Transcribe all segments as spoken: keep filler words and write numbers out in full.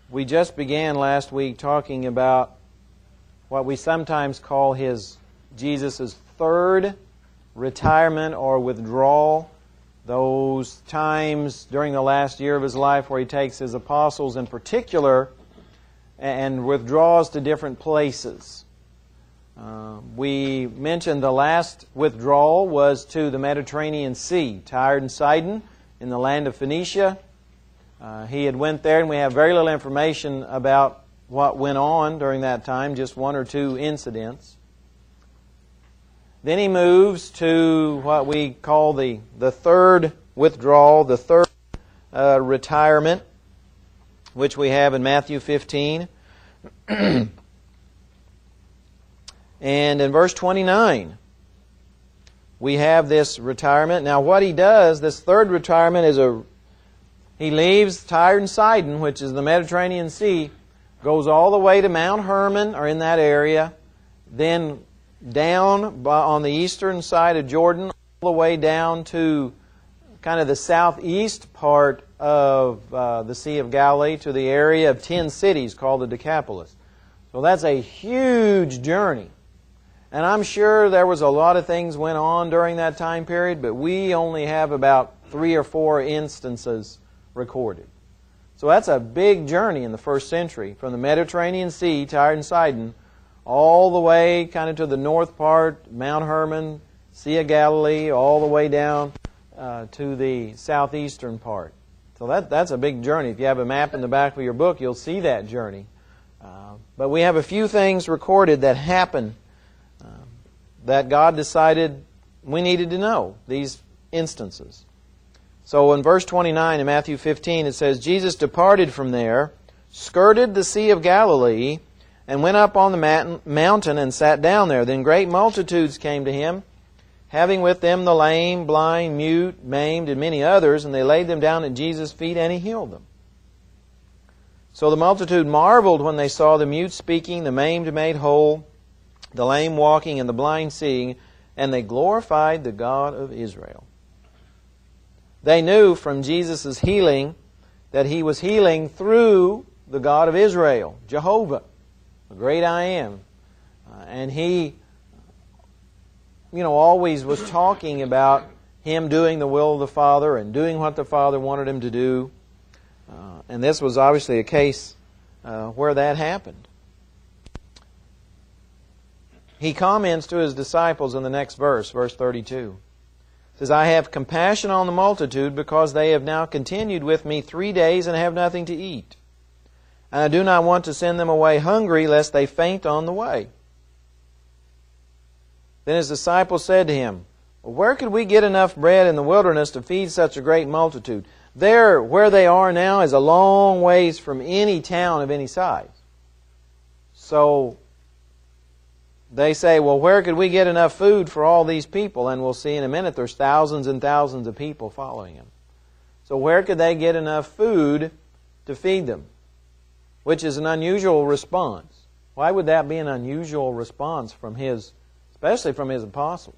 we just began last week talking about what we sometimes call his Jesus' third retirement or withdrawal. Those times during the last year of his life where he takes his apostles in particular and withdraws to different places. Uh, we mentioned the last withdrawal was to the Mediterranean Sea, Tyre and Sidon in the land of Phoenicia. Uh, he had went there, and we have very little information about what went on during that time, just one or two incidents. Then he moves to what we call the, the third withdrawal, the third uh, retirement, which we have in Matthew fifteen. And in verse twenty-nine, we have this retirement. Now what he does, this third retirement is a, he leaves Tyre and Sidon, which is the Mediterranean Sea, goes all the way to Mount Hermon, or in that area, then down on the eastern side of Jordan, all the way down to kind of the southeast part of uh, the Sea of Galilee, to the area of ten cities called the Decapolis. So that's a huge journey. And I'm sure there was a lot of things went on during that time period, but we only have about three or four instances recorded. So that's a big journey in the first century, from the Mediterranean Sea, Tyre and Sidon, all the way kind of to the north part, Mount Hermon, Sea of Galilee, all the way down uh, to the southeastern part. So that that's a big journey. If you have a map in the back of your book, you'll see that journey. Uh, but we have a few things recorded that happened uh, that God decided we needed to know, these instances. So in verse twenty-nine in Matthew fifteen, it says, Jesus departed from there, skirted the Sea of Galilee, and went up on the mountain and sat down there. Then great multitudes came to him, having with them the lame, blind, mute, maimed, and many others, and they laid them down at Jesus' feet, and he healed them. So the multitude marveled when they saw the mute speaking, the maimed made whole, the lame walking, and the blind seeing, and they glorified the God of Israel. They knew from Jesus' healing that he was healing through the God of Israel, Jehovah, the great I am. Uh, and he, you know, always was talking about him doing the will of the Father and doing what the Father wanted him to do. Uh, and this was obviously a case uh, where that happened. He comments to his disciples in the next verse, verse thirty-two. It says, I have compassion on the multitude because they have now continued with me three days and have nothing to eat. And I do not want to send them away hungry, lest they faint on the way. Then his disciples said to him, well, where could we get enough bread in the wilderness to feed such a great multitude? There, where they are now, is a long ways from any town of any size. So they say, well, where could we get enough food for all these people? And we'll see in a minute there's thousands and thousands of people following him. So where could they get enough food to feed them? Which is an unusual response. Why would that be an unusual response from his, especially from his apostles?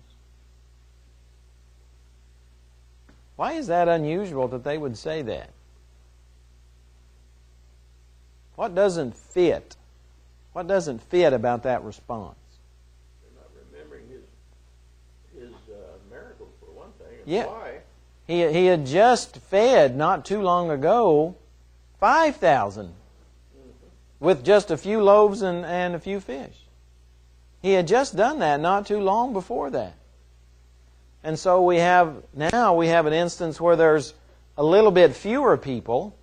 Why is that unusual that they would say that? What doesn't fit? What doesn't fit about that response? They're not remembering his his uh, miracles for one thing. And yeah. Why? He he had just fed not too long ago five thousand mm-hmm. with just a few loaves and, and a few fish. He had just done that not too long before that. And so we have, now we have an instance where there's a little bit fewer people.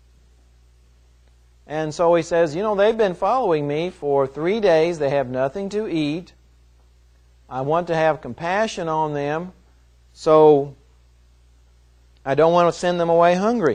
And so he says, you know, they've been following me for three days. They have nothing to eat. I want to have compassion on them. So I don't want to send them away hungry.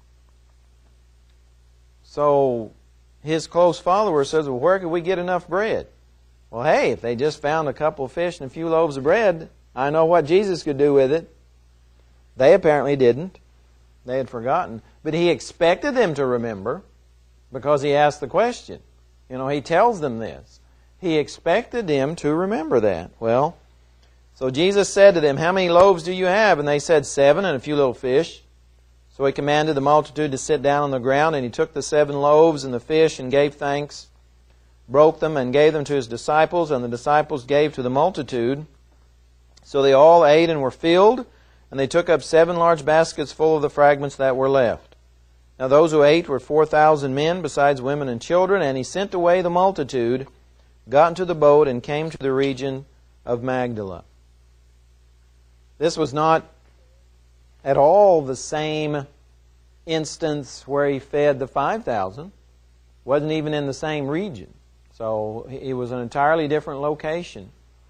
So his close follower says, well, where could we get enough bread? Well, hey, if they just found a couple of fish and a few loaves of bread, I know what Jesus could do with it. They apparently didn't. They had forgotten. But he expected them to remember because he asked the question. You know, he tells them this. He expected them to remember that. Well, so Jesus said to them, how many loaves do you have? And they said, seven and a few little fish. So he commanded the multitude to sit down on the ground, and he took the seven loaves and the fish and gave thanks, broke them and gave them to his disciples, and the disciples gave to the multitude. So they all ate and were filled, and they took up seven large baskets full of the fragments that were left. Now those who ate were four thousand men, besides women and children, and he sent away the multitude, got into the boat, and came to the region of Magdala. This was not at all the same instance where he fed the five thousand. Wasn't even in the same region. So it was an entirely different location.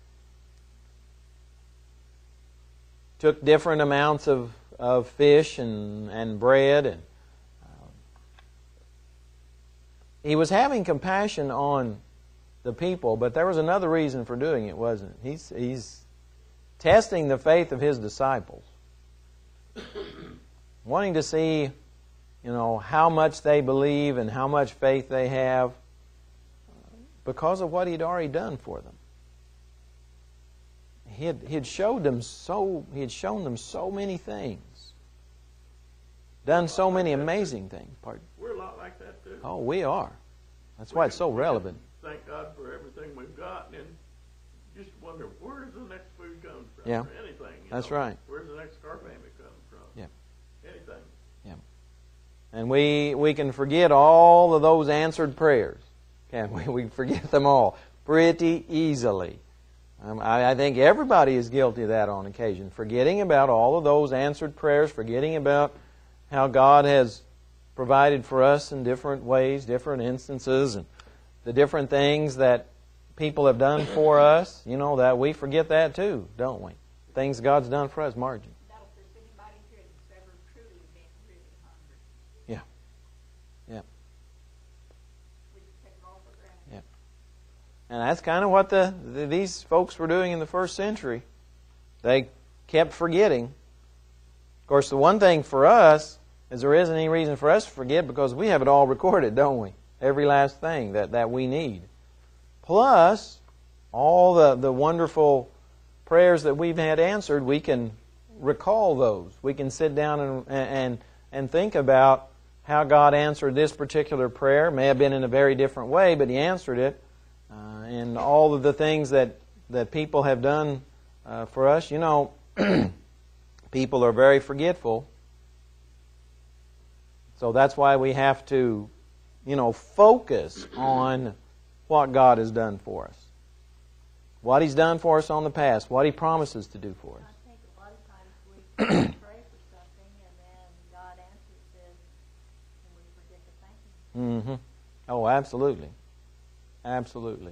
Took different amounts of, of fish and, and bread. And uh, he was having compassion on the people, but there was another reason for doing it, wasn't it? He's, he's testing the faith of his disciples. Wanting to see, you know, how much they believe and how much faith they have because of what he'd already done for them. He had, he had showed them so he had shown them so many things. Done so many amazing things. Pardon? We're a lot like that too. Oh, we are. That's We why it's can- so we can relevant. Thank God for everything we've got, and just wonder where does the next food come from? Yeah. Or anything. you That's know? right. Where's the next car payment come from? Yeah. Anything. And we, we can forget all of those answered prayers. Can't we? We forget them all pretty easily. Um, I, I think everybody is guilty of that on occasion. Forgetting about all of those answered prayers, forgetting about how God has provided for us in different ways, different instances, and the different things that people have done for us. You know, that we forget that too, don't we? Things God's done for us, Margie. Now, if there's anybody here that's ever truly been really hungry, Yeah. Yeah. we just take it all for granted. Yeah. And that's kind of what the, the these folks were doing in the first century. They kept forgetting. Of course, the one thing for us is there isn't any reason for us to forget because we have it all recorded, don't we? Every last thing that, that we need. Plus, all the, the wonderful prayers that we've had answered, we can recall those. We can sit down and, and, and think about how God answered this particular prayer. It may have been in a very different way, but He answered it. Uh, and all of the things that, that people have done uh, for us. You know, people are very forgetful. So that's why we have to, you know, focus on what God has done for us. What He's done for us on the past. What He promises to do for us. I think a lot of times we pray for something and then God answers it and we forget to thank Him. Mm-hmm. Oh, absolutely. Absolutely.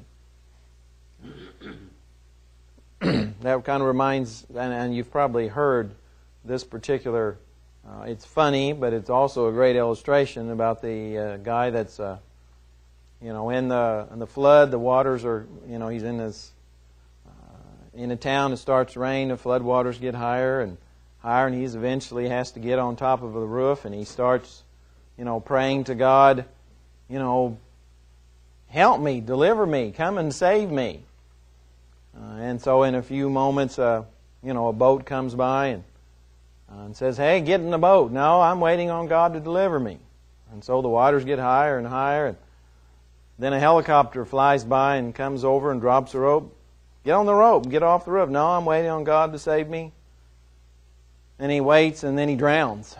That kind of reminds, and, and you've probably heard this particular, uh, it's funny, but it's also a great illustration about the uh, guy that's, uh, you know, in the in the flood, the waters are, you know, he's in this, uh, in a town, it starts to rain, the flood waters get higher and higher, and he's eventually has to get on top of the roof, and he starts, you know, praying to God, you know, help me, deliver me, come and save me. Uh, and so in a few moments, uh, you know, a boat comes by and, uh, and says, hey, get in the boat. No, I'm waiting on God to deliver me. And so the waters get higher and higher. And then a helicopter flies by and comes over and drops a rope. Get on the rope, get off the roof. No, I'm waiting on God to save me. And he waits and then he drowns.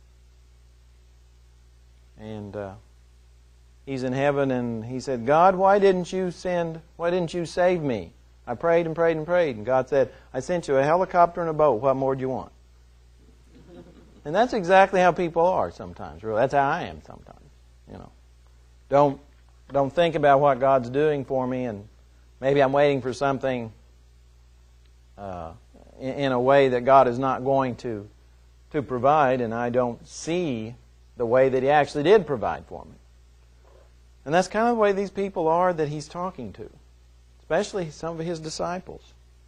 And uh, he's in heaven and he said, God, why didn't you send, why didn't you save me? I prayed and prayed and prayed. And God said, I sent you a helicopter and a boat. What more do you want? And that's exactly how people are sometimes. Really, that's how I am sometimes. You know, don't don't think about what God's doing for me, and maybe I'm waiting for something uh, in, in a way that God is not going to to provide, and I don't see the way that He actually did provide for me. And that's kind of the way these people are that He's talking to, especially some of His disciples.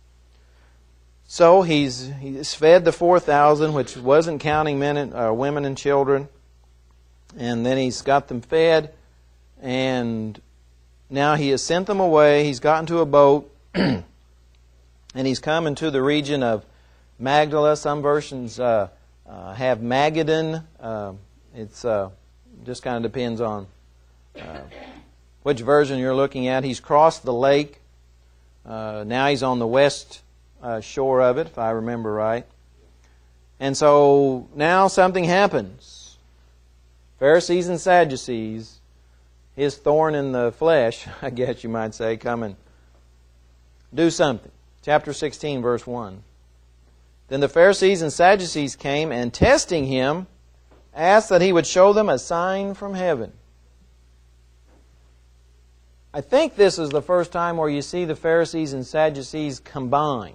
So he's he's fed the four thousand, which wasn't counting men and, uh, women and children, and then He's got them fed, and now He has sent them away. He's gotten to a boat, and He's come into the region of Magdala. Some versions uh, uh, have Magadan. Uh, it's uh, just kind of depends on uh, which version you're looking at. He's crossed the lake. Uh, now he's on the west uh, shore of it, if I remember right. And so now something happens. Pharisees and Sadducees, his thorn in the flesh, I guess you might say, come and do something. Chapter sixteen, verse one. Then the Pharisees and Sadducees came, and testing him, asked that he would show them a sign from heaven. I think this is the first time where you see the Pharisees and Sadducees combined.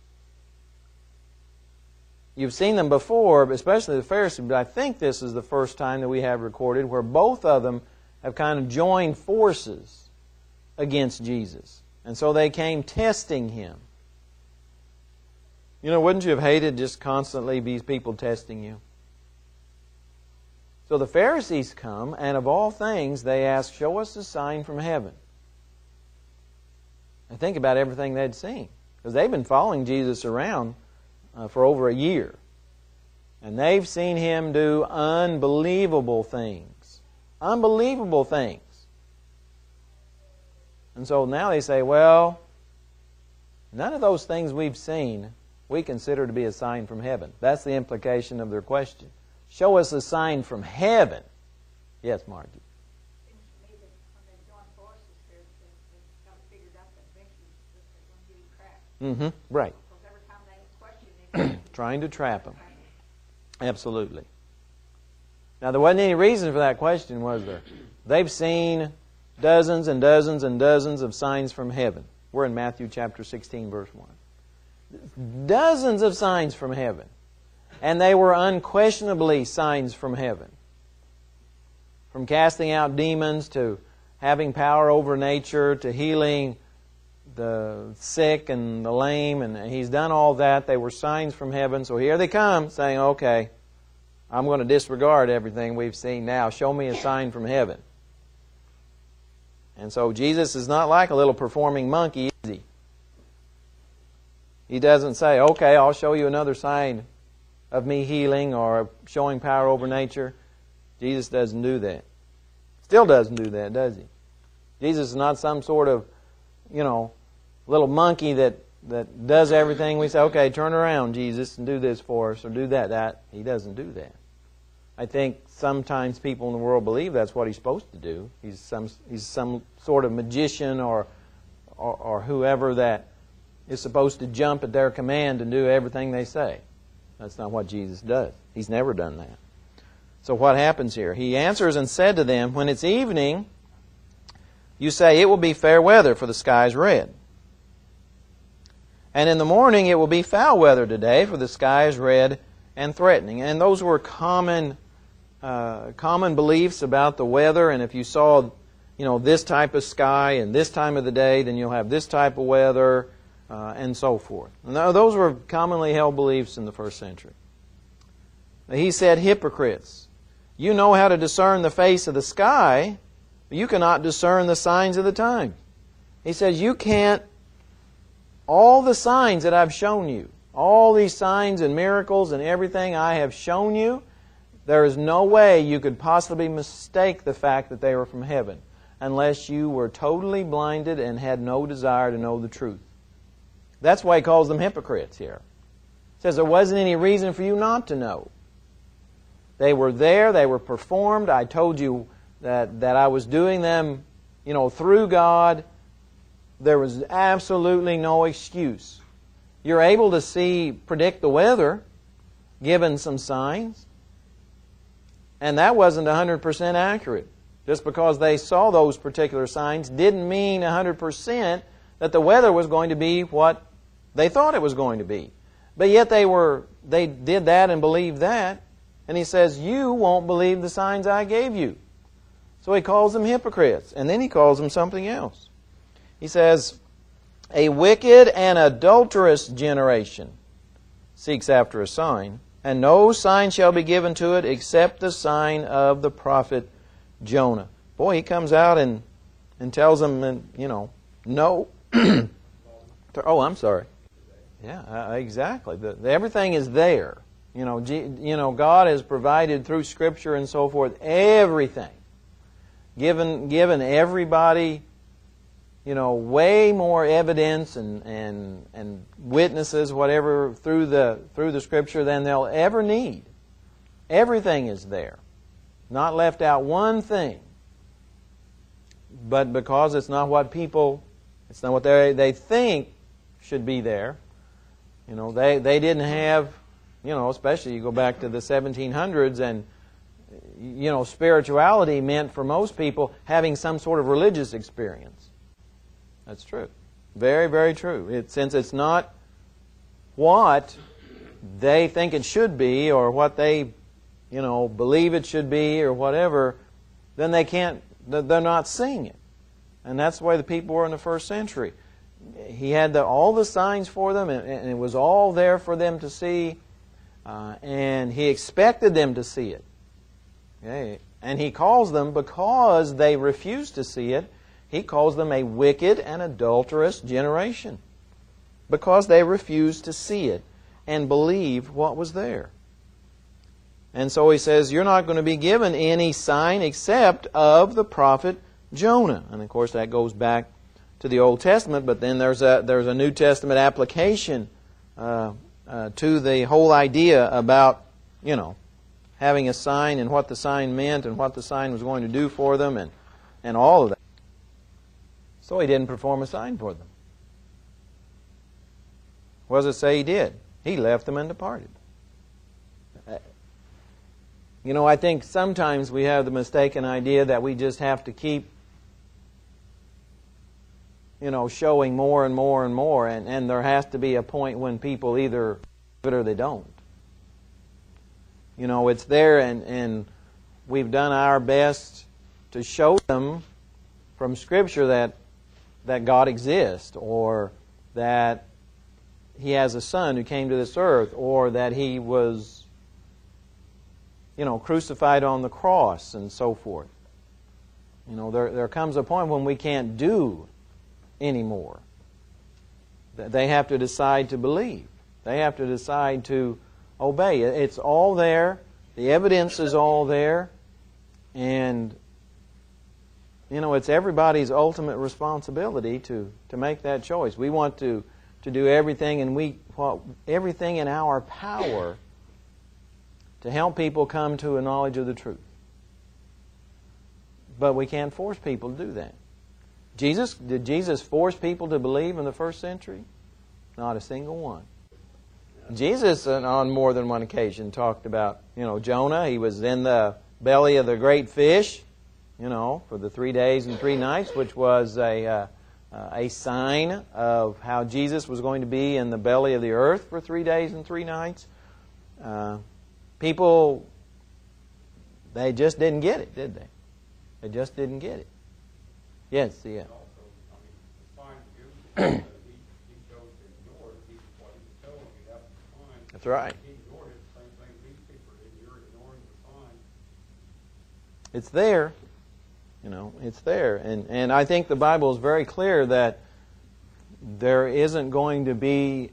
You've seen them before, especially the Pharisees, but I think this is the first time that we have recorded where both of them have kind of joined forces against Jesus. And so they came testing Him. You know, wouldn't you have hated just constantly these people testing you? So the Pharisees come, and of all things, they ask, show us a sign from heaven. And think about everything they'd seen. Because they've been following Jesus around uh, for over a year. And they've seen Him do unbelievable things. Unbelievable things. And so now they say, well, none of those things we've seen we consider to be a sign from heaven. That's the implication of their question. Show us a sign from heaven. Yes, Margie. Seems to me that when they join forces here, they, they've got it figured out that eventually that they're going to get trapped. Mm-hmm. Right. Because every time they question him, trying to trap him. Absolutely. Now, there wasn't any reason for that question, was there? They've seen dozens and dozens and dozens of signs from heaven. We're in Matthew chapter sixteen, verse one. Dozens of signs from heaven. And they were unquestionably signs from heaven. From casting out demons to having power over nature to healing the sick and the lame. And He's done all that. They were signs from heaven. So here they come saying, okay, I'm going to disregard everything we've seen now. Show me a sign from heaven. And so Jesus is not like a little performing monkey, is He? He doesn't say, okay, I'll show you another sign of me healing or showing power over nature. Jesus doesn't do that. Still doesn't do that, does He? Jesus is not some sort of, you know, little monkey that, that does everything. We say, okay, turn around, Jesus, and do this for us or do that. That He doesn't do that. I think sometimes people in the world believe that's what He's supposed to do. He's some He's some sort of magician or or, or whoever that is supposed to jump at their command and do everything they say. That's not what Jesus does. He's never done that. So what happens here? He answers and said to them, when it's evening, you say, it will be fair weather, for the sky is red. And in the morning it will be foul weather today, for the sky is red and threatening. And those were common uh, common beliefs about the weather. And if you saw, you know, this type of sky and this time of the day, then you'll have this type of weather. Uh, and so forth. And those were commonly held beliefs in the first century. He said, hypocrites, you know how to discern the face of the sky, but you cannot discern the signs of the time. He says, you can't, all the signs that I've shown you, all these signs and miracles and everything I have shown you, there is no way you could possibly mistake the fact that they were from heaven unless you were totally blinded and had no desire to know the truth. That's why he calls them hypocrites here. He says there wasn't any reason for you not to know. They were there, they were performed. I told you that, that I was doing them, you know, through God. There was absolutely no excuse. You're able to see, predict the weather, given some signs. And that wasn't one hundred percent accurate. Just because they saw those particular signs didn't mean one hundred percent that the weather was going to be what they thought it was going to be. But yet they were they did that and believed that. And he says, you won't believe the signs I gave you. So he calls them hypocrites. And then he calls them something else. He says, a wicked and adulterous generation seeks after a sign, and no sign shall be given to it except the sign of the prophet Jonah. Boy, he comes out and, and tells them, and, you know, no. Oh, I'm sorry. Yeah, uh, exactly. The, the, everything is there. You know, G, you know, God has provided through Scripture and so forth everything. Given, given everybody, you know, way more evidence and, and, and witnesses, whatever, through the, through the Scripture than they'll ever need. Everything is there. Not left out one thing. But because it's not what people, it's not what they they think should be there. You know, they, they didn't have, you know, especially you go back to the seventeen hundreds and, you know, spirituality meant for most people having some sort of religious experience. That's true. Very, very true. It, since it's not what they think it should be or what they, you know, believe it should be or whatever, then they can't, they're not seeing it. And that's the way the people were in the first century. He had the, all the signs for them, and, and it was all there for them to see, uh, and He expected them to see it. Okay? And He calls them, because they refused to see it, He calls them a wicked and adulterous generation. Because they refused to see it and believe what was there. And so He says, you're not going to be given any sign except of the prophet Jonah. And of course that goes back to the Old Testament, but then there's a there's a New Testament application uh, uh, to the whole idea about, you know, having a sign and what the sign meant and what the sign was going to do for them and, and all of that. So He didn't perform a sign for them. What does it say He did? He left them and departed. You know, I think sometimes we have the mistaken idea that we just have to keep, you know, showing more and more and more, and, and there has to be a point when people either do it or they don't. You know, it's there, and, and we've done our best to show them from Scripture that that God exists, or that He has a Son who came to this earth, or that He was, you know, crucified on the cross and so forth. You know, there there comes a point when we can't do anymore. They have to decide to believe. They have to decide to obey. It's all there. The evidence is all there. And, you know, it's everybody's ultimate responsibility to, to make that choice. We want to, to do everything and we well, everything in our power to help people come to a knowledge of the truth. But we can't force people to do that. Jesus, did Jesus force people to believe in the first century? Not a single one. Jesus, on more than one occasion, talked about, you know, Jonah. He was in the belly of the great fish, you know, for the three days and three nights, which was a uh, uh, a sign of how Jesus was going to be in the belly of the earth for three days and three nights. Uh, people, they just didn't get it, did they? They just didn't get it. Yes, yeah. That's right. It's there. You know, it's there. And and I think the Bible is very clear that there isn't going to be,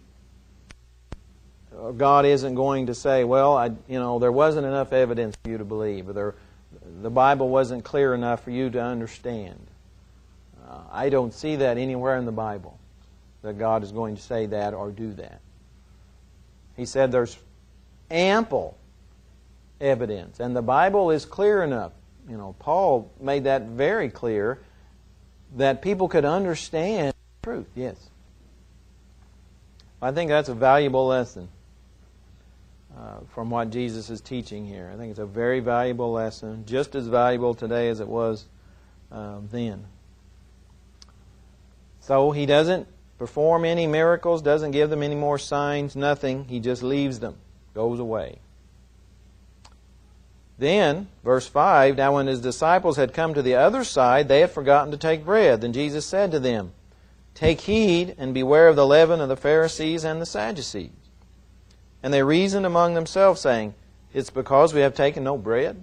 God isn't going to say, well, I, you know, there wasn't enough evidence for you to believe, or there, the Bible wasn't clear enough for you to understand. Uh, I don't see that anywhere in the Bible, that God is going to say that or do that. He said there's ample evidence, and the Bible is clear enough. You know, Paul made that very clear that people could understand the truth. Yes. I think that's a valuable lesson uh, from what Jesus is teaching here. I think it's a very valuable lesson, just as valuable today as it was uh, then. So He doesn't perform any miracles, doesn't give them any more signs, nothing. He just leaves them, goes away. Then, verse five, now when His disciples had come to the other side, they had forgotten to take bread. Then Jesus said to them, take heed and beware of the leaven of the Pharisees and the Sadducees. And they reasoned among themselves, saying, it's because we have taken no bread.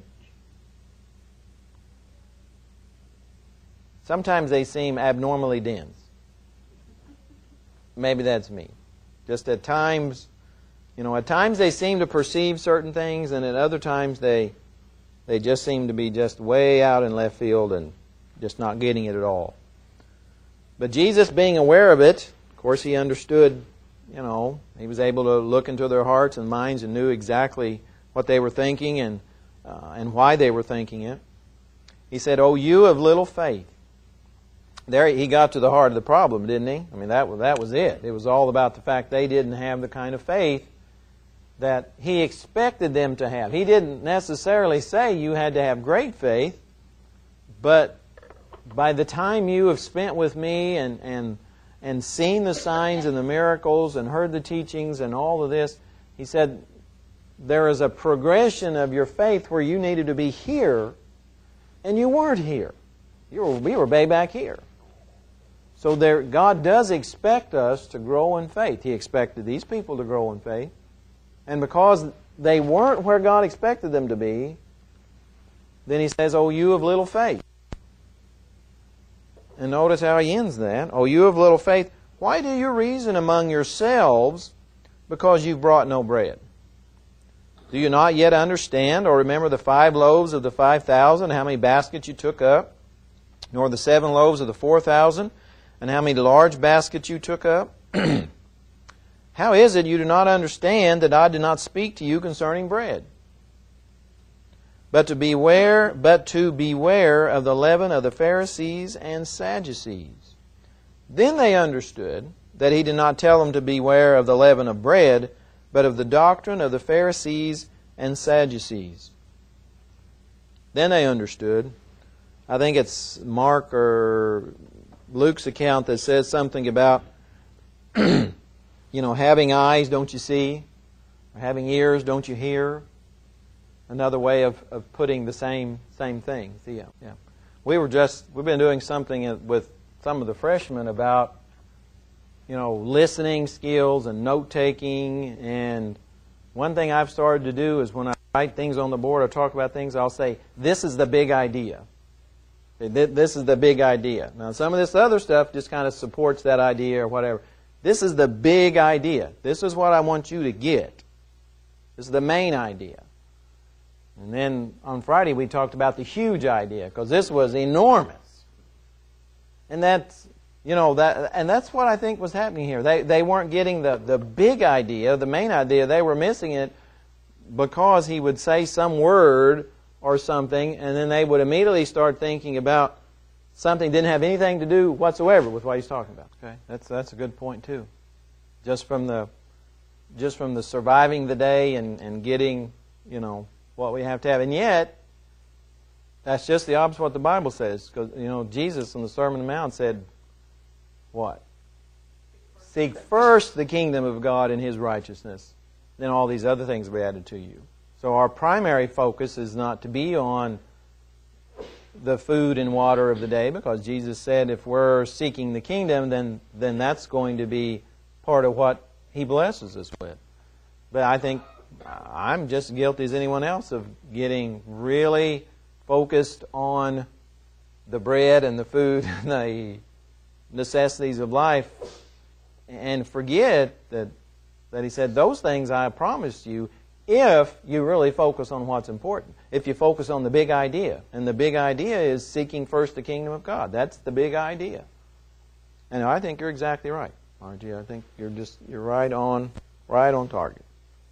Sometimes they seem abnormally dense. Maybe that's me. Just at times, You know, at times they seem to perceive certain things, and at other times they they just seem to be just way out in left field and just not getting it at all. But Jesus, being aware of it, of course, He understood, you know, He was able to look into their hearts and minds and knew exactly what they were thinking and uh, and why they were thinking it. He said, "O you of little faith." There He got to the heart of the problem, didn't He? I mean, that was, that was it. It was all about the fact they didn't have the kind of faith that He expected them to have. He didn't necessarily say you had to have great faith, but by the time you have spent with me and, and, and seen the signs and the miracles and heard the teachings and all of this, He said there is a progression of your faith where you needed to be here and you weren't here. You were, we were way back here. So there, God does expect us to grow in faith. He expected these people to grow in faith. And because they weren't where God expected them to be, then He says, "O you of little faith." And notice how He ends that. "O you of little faith, why do you reason among yourselves because you've brought no bread? Do you not yet understand or remember the five loaves of the five thousand, how many baskets you took up? Nor the seven loaves of the four thousand, and how many large baskets you took up? How is it you do not understand that I did not speak to you concerning bread? But to beware, but to beware of the leaven of the Pharisees and Sadducees." Then they understood that He did not tell them to beware of the leaven of bread, but of the doctrine of the Pharisees and Sadducees. Then they understood. I think it's Mark or Luke's account that says something about, you know, having eyes, don't you see? Or having ears, don't you hear? Another way of, of putting the same same thing. Yeah, yeah. We were just we've been doing something with some of the freshmen about, you know, listening skills and note taking. And one thing I've started to do is when I write things on the board or talk about things, I'll say, "This is the big idea. This is the big idea." Now, some of this other stuff just kind of supports that idea or whatever. This is the big idea. This is what I want you to get. This is the main idea. And then on Friday we talked about the huge idea, because this was enormous. And that's, you know, that, and that's what I think was happening here. They they weren't getting the, the big idea, the main idea. They were missing it because He would say some word or something, and then they would immediately start thinking about something that didn't have anything to do whatsoever with what He's talking about. Okay, that's that's a good point too. Just from the just from the surviving the day and, and getting, you know, what we have to have. And yet, that's just the opposite of what the Bible says. Because, you know, Jesus on the Sermon on the Mount said, what? Seek first the kingdom of God and His righteousness. Then all these other things will be added to you. So our primary focus is not to be on the food and water of the day, because Jesus said if we're seeking the kingdom, then, then that's going to be part of what He blesses us with. But I think I'm just guilty as anyone else of getting really focused on the bread and the food and the necessities of life and forget that, that He said, those things I promised you if you really focus on what's important. If you focus on the big idea. And the big idea is seeking first the kingdom of God. That's the big idea. And I think you're exactly right, aren't you? I think you're just you're right on right on target.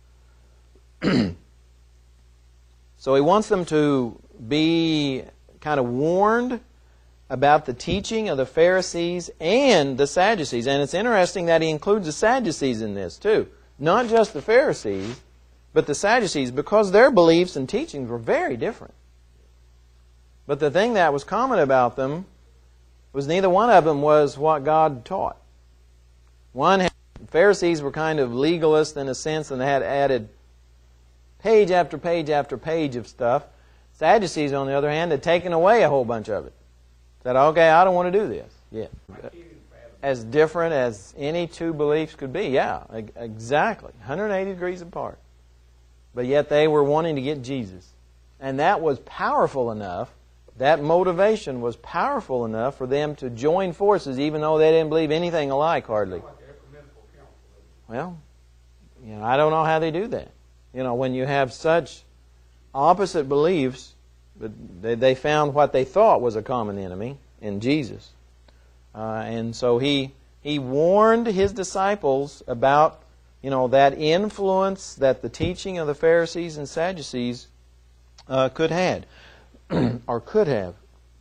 So He wants them to be kind of warned about the teaching of the Pharisees and the Sadducees. And it's interesting that He includes the Sadducees in this too. Not just the Pharisees, but the Sadducees, because their beliefs and teachings were very different. But the thing that was common about them was neither one of them was what God taught. One, had, Pharisees were kind of legalists in a sense, and they had added page after page after page of stuff. Sadducees, on the other hand, had taken away a whole bunch of it. Said, okay, I don't want to do this. Yeah. As different as any two beliefs could be. Yeah, exactly. one hundred eighty degrees apart. But yet they were wanting to get Jesus. And that was powerful enough, that motivation was powerful enough for them to join forces, even though they didn't believe anything alike hardly. Well, you know, I don't know how they do that. You know, when you have such opposite beliefs, but they, they found what they thought was a common enemy in Jesus. Uh, and so he he warned his disciples about, you know, that influence that the teaching of the Pharisees and Sadducees uh, could have, or could have.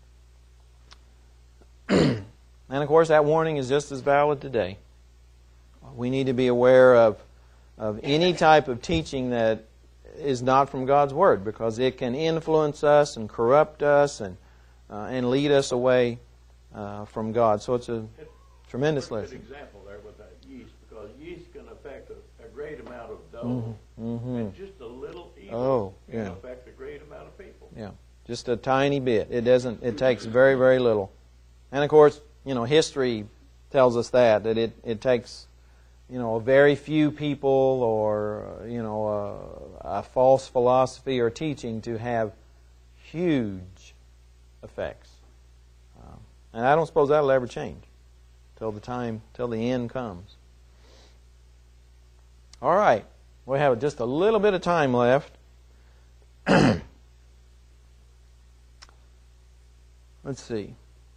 And of course, that warning is just as valid today. We need to be aware of of any type of teaching that is not from God's Word, because it can influence us and corrupt us and uh, and lead us away uh, from God. So it's a tremendous lesson. Good example there with that yeast, because yeast can affect a, a great amount of dough, Mm-hmm. and just a little evil Oh, can yeah. affect a great amount of people. Yeah, just a tiny bit. It doesn't. It takes very, very little. And of course, you know, history tells us that that it it takes, you know, a very few people or, you know, a, a false philosophy or teaching to have huge effects. Um, and I don't suppose that'll ever change till the time, till the end comes. All right. We have just a little bit of time left. Let's see.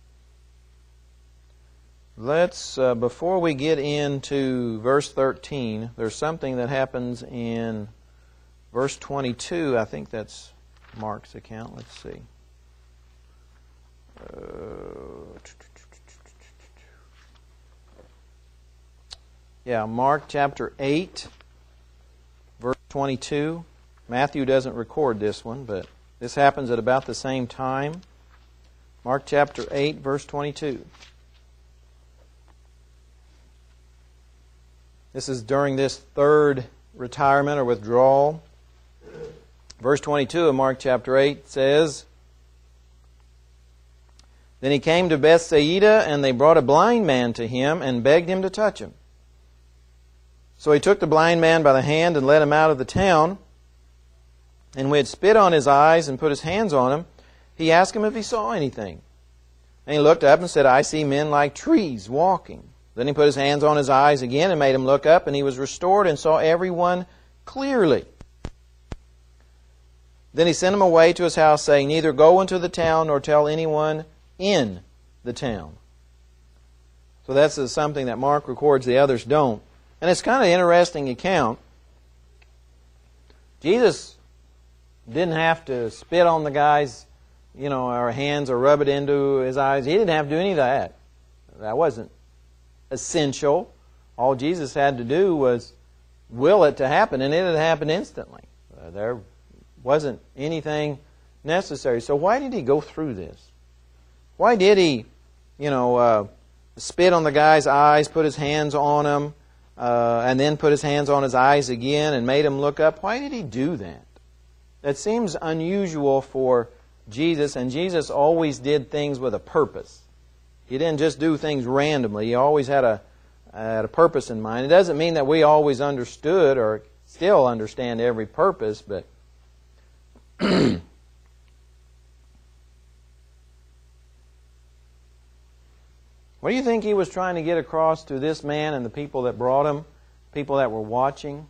Let's, uh, before we get into verse thirteen, there's something that happens in verse twenty-two. I think that's Mark's account. Let's see. Uh, yeah, Mark chapter eight, verse twenty-two. Matthew doesn't record this one, but this happens at about the same time. Mark chapter eight, verse twenty-two. This is during this third retirement or withdrawal. Verse twenty-two of Mark chapter eight says, Then he came to Bethsaida, and they brought a blind man to him and begged him to touch him. So he took the blind man by the hand and led him out of the town. And when he had spit on his eyes and put his hands on him, he asked him if he saw anything. And he looked up and said, I see men like trees walking. Then he put his hands on his eyes again and made him look up, and he was restored and saw everyone clearly. Then he sent him away to his house, saying, Neither go into the town nor tell anyone in the town. So that's something that Mark records, the others don't. And it's kind of an interesting account. Jesus didn't have to spit on the guy's, you know, or hands or rub it into his eyes. He didn't have to do any of that. That wasn't essential. All Jesus had to do was will it to happen, and it had happened instantly. Uh, there wasn't anything necessary. So why did he go through this? Why did he, you know, uh, spit on the guy's eyes, put his hands on him, uh, and then put his hands on his eyes again and made him look up? Why did he do that? That seems unusual for Jesus, and Jesus always did things with a purpose. He didn't just do things randomly. He always had a, had a purpose in mind. It doesn't mean that we always understood or still understand every purpose, but what do you think he was trying to get across to this man and the people that brought him, people that were watching?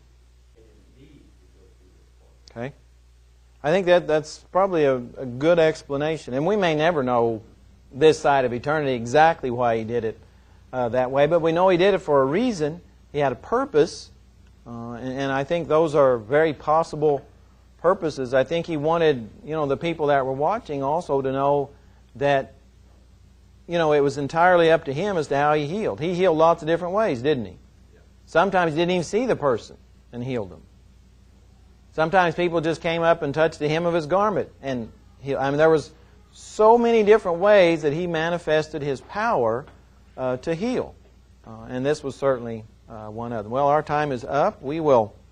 Okay. I think that that's probably a, a good explanation. And we may never know this side of eternity exactly why he did it uh, that way, but we know he did it for a reason. He had a purpose, uh, and, and I think those are very possible purposes. I think he wanted, you know, the people that were watching also to know that, you know, it was entirely up to him as to how he healed. He healed lots of different ways, didn't he? Sometimes he didn't even see the person and healed them. Sometimes people just came up and touched the hem of his garment and healed. I mean, there was so many different ways that he manifested his power uh, to heal. Uh, and this was certainly uh, one of them. Well, our time is up. We will